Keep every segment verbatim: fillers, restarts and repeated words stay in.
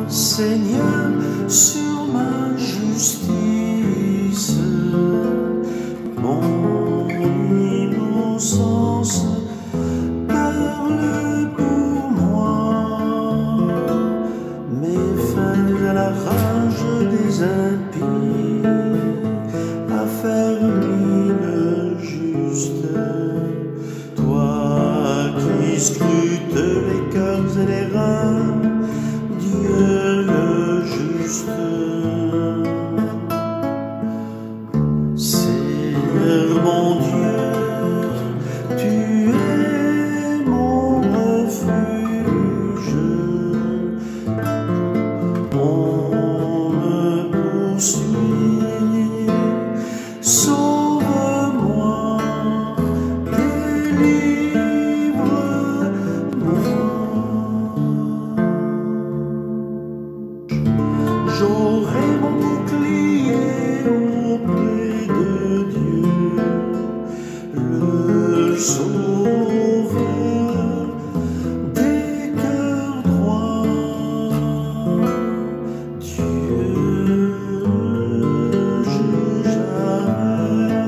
Seigneur, sur ma justice, mon innocence parle pour moi, mets fin à la rage des impies, affermis le juste, toi qui scrutes les cœurs et les reins, Dieu le juste. Seigneur mon Dieu, tu es mon refuge, on me poursuit, sauve-moi, délivre-moi. J'aurai mon bouclier auprès de Dieu, le sauveur des cœurs droits. Dieu jugera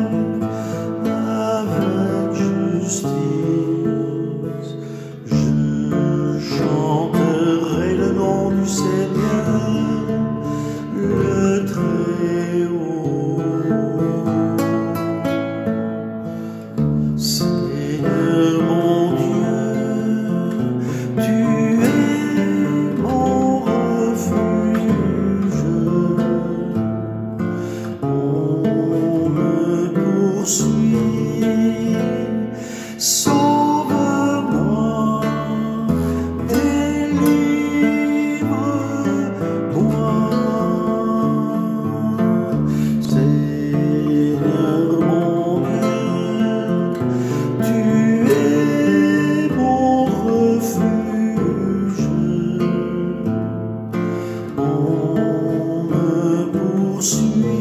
avec justice. Je chanterai le nom du Seigneur, le Très-Haut. Seigneur mon Dieu, tu es mon refuge, on me poursuit, sauve-moi, délivre-moi. On me poursuit.